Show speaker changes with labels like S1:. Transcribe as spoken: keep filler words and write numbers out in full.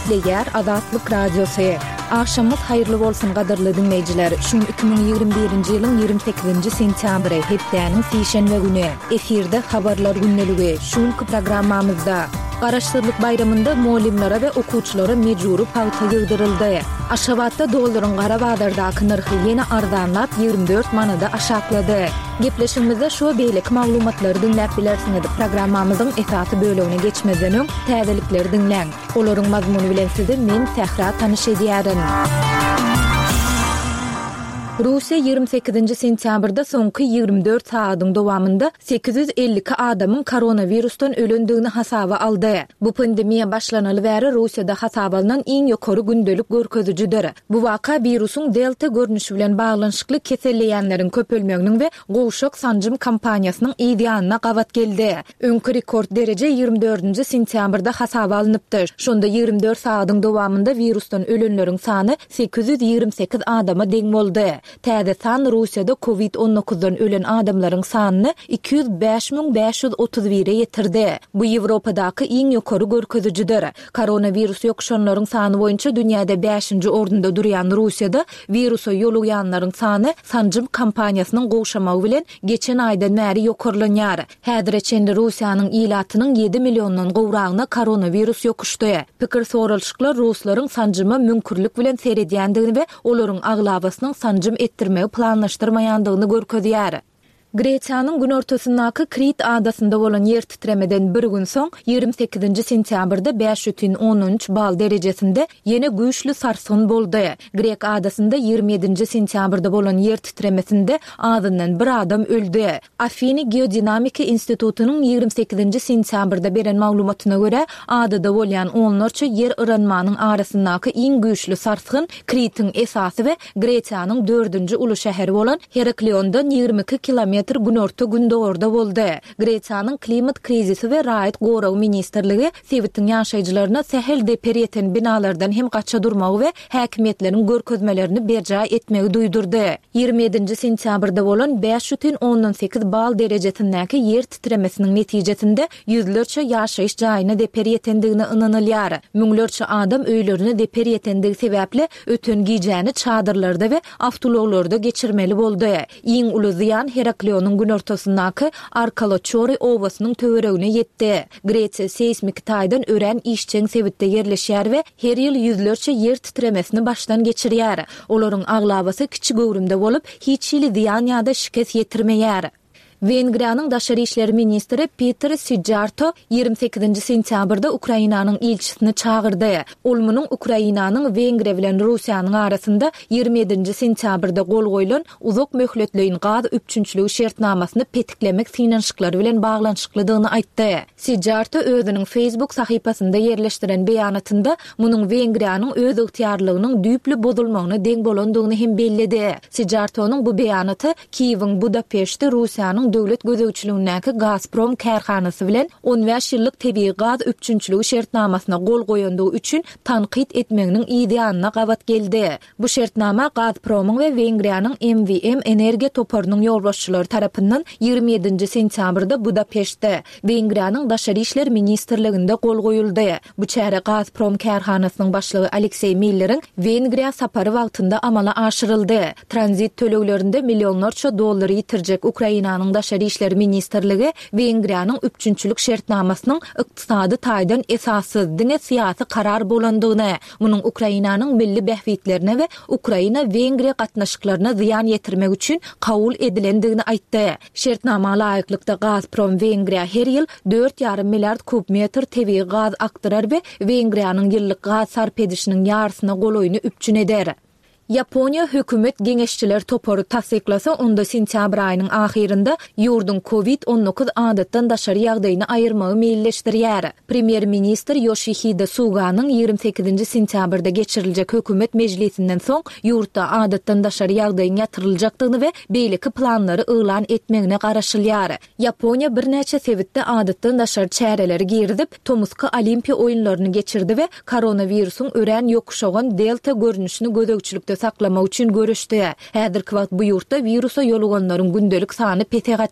S1: Gepleýär Azatlyk Radiosu. Akşamyz haýyrly bolsun gadyrly dinleýijiler. Şu iki bin ýygrimi birinji ýylyň ýygrimi sekizinji sentýabry hepdäniň seşenbe güni efirde habarlar günneligi. Şunky programmamyzda Garaşdyrlyk bayramynda muallimlere we okuwçylara mejburi palta ýygdyryldy. Aşgabatda dollaryň Garabazardaky narhy ýene arzanlap ýygrimi dört manada aşaklady. Gepleşimizde şu beýlik maglumatlary dinläp bilersiňiz. Programmamyzyň esasy bölümine geçmeden öň täzelikleri dinläň. Olaryň mazmuny bilen sizi men Sehra tanyş edýärim. Rusiya ýygrimi sekizinji sentýabrda soňky ýygrimi dört saatyň dowamında sekiz yüz elli iki adamyň koronavirusdan ölendigini hasaba aldy. Bu pandemiýa başlanaly bäri Rusiýada hasaba alynan iň ýokary gündelik görkezüjidir. Bu waka virusyň delta görnüşi bilen baglanyşykly keselleýänleriň köpelmeginiň we gowşak sanjym kampaniýasynyň ideýanyna gawat geldi. Öňkü rekord derece ýygrimi dördünji sentýabrda hasaba alınıpdy. Şonda ýygrimi dört saatyň dowamında virusdan ölenleriň sany sekiz yüz ýygrimi sekiz adama deň boldy. Täze san Rusiýada covid on dokuzdan ölen adamlaryň sanyny iki yüz beş bin beş yüz otuz bire ýetirdi. Bu Ýewropadaky iň ýokary görkezüjidir. Koronavirus ýokuşanlaryň sany boýunça dünýäde beşinji ordunda durýan Rusiýada virusa ýoluýanlaryň sany sanjym kampaniýasynyň gowşamagy bilen geçen aýdan bäri ýokarlanýar. Häzirçe Rusiýanyň ilatynyň ýedi millióndan gowragyna koronavirus ýokuşdy. Pikir soralşyklar ruslaryň sanjyma mümkünlik bilen seredýändigini we olaryň aglabasynyň sanjym ettirmegi planlaşdyrmaýandygyny görkezýär. Greçiýanyň gün ortasyndaky Krit adasynda bolan ýer titremeden bir gün soň ýygrimi sekizinji sentýabrda beş yüz on üç bal derejesinde ýene güýçli sarsyn boldy. Grek adasynda ýygrimi ýedinji sentýabrda bolan ýer titremesinde azyndan bir adam öldü. Afini Geodinamika institutunyň ýygrimi sekizinji sentýabrda beren maglumatyna görä, adada bolan onlarça ýer ıranmanyň arasyndaky iň güýçli sarsyn Kritiň esasy we Greçiýanyň dördünji uly şäheri bolan Herakliondan ýygrimi iki kilometr gün orta günde orada boldy. Greçiýanyň klimat krizisi we raýat goraw ministrligi Sewitiň ýaşaýjylaryna sehel deper ýeten binalardan hem gaça durmagy we häkimetleriň görkezmelerini berja etmegi duýdurdy. ýygrimi ýedinji sentýabrda bolan beş yüz on sekiz bal derejesindäki ýer titremesiniň netijesinde ýüzlerçe ýaşaýyş jaýyna deper ýetendigini ynanylýar. Müňlerçe adam öýlerini deper ýetendigi sebäpli ötün gijäni çadırlarda we awtologlarda geçirmeli boldy. Iň uly ziýan Heraklion Onun gün ortasyndaky Arkaloçori owasynyň töweregine ýetdi. Greçiýa seismik taýdan ören işçiň Sewitde ýerleşýär we her ýyl ýüzlerçe ýer titremesini başdan geçirýär. Olaryň aglabasy kiçik öwrümde bolup hiç ýyly ziýan ýa-da şikes ýetirmeýär. Wengriýanyň daşary işleri ministri Peter Sijarto ýygrimi sekizinji sentýabrda Ukrainanyň ilçisini çağırdy. Ol munyň Ukrainanyň Wengriýa bilen Rusiýanyň arasynda ýygrimi ýedinji sentýabrda gol goýulan uzak möhletleýin gaz üçünçligi şertnamasyny petiklemek synanşyklary bilen baglanyşyklydygyny aýtdy. Sijarto özüniň Facebook sahypasynda ýerleşdiren beýanatynda munyň Wengriýanyň öz ygtyarlygynyň düýpli bozulmagyna deň bolandygyny hem bellidi. Sijartonyň bu beýanaty Kiýewiň Budapeşte Rusiýanyň döwlet gözegçiligindäki Gazprom kärhanasy bilen on beş ýyllyk tebii gaz üçünçligi şertnamasyna gol goýandygy üçin tanqid etmeginiň ideýanyna gawat geldi. Bu şertnama Gazpromyň we Wengriýanyň M V M energiýa toparynyň ýolbaşçylary tarapyndan ýygrimi ýedinji sentýabrda Budapeşte Wengriýanyň daşary işler ministrliginde gol goýuldy. Bu çäre Gazprom kärhanasynyň başlygy Aleksey Milleriň Wengriýa sapary wagtynda amala aşyryldy. Tranzit töleglerinde millionlarça dollar ýitirjek Ukrainanyň daşary işler ministrligi Wengriýanyň üçünçlük şertnamasynyň ykdysady taýdan esassyz diňe syýasy karar bolandygyny, munyň Ukrainanyň milli behwitlerine we Ukraina Wengriýa gatnaşyklaryna ziýan ýetirmek üçin kabul edilendigini aýtdy. Şertnama laýyklykda Gazprom Wengriýa her ýyl dört ýarym milliard kub metr tebii gaz aktyrar we Wengriýanyň ýyllyk gaz sarp edişiniň ýarsyna goloýuny üpçün eder. Yaponiya hökümet geňeşçiler topory tasdiklasa onda sentýabr aýynyň ahirinde ýurdun covid on dokuz adatdan daşary ýagdaýyny aýyrmagy meýilleşdirýär. Premier ministr Yoshihide Suga'nyň ýygrimi sekizinji sentýabrda geçiriljek hökümet mejlisinden soň ýurtda adatdan daşary ýagdaýyň ýatyryljakdygyny we beýleki planlary ýylan etmegine garaşylýar. Yaponiya bir näçe sebitde adatdan daşary çäreleri girdip Tomuska Olimpiýa oýunlaryny geçirdi we koronavirusyň ören ýokuşagan delta görnüşini gözegçilikde saklamak üçin görüşdi. Häzirki wagt bu ýurtda virusa ýoluganlaryň gündelik sany petegat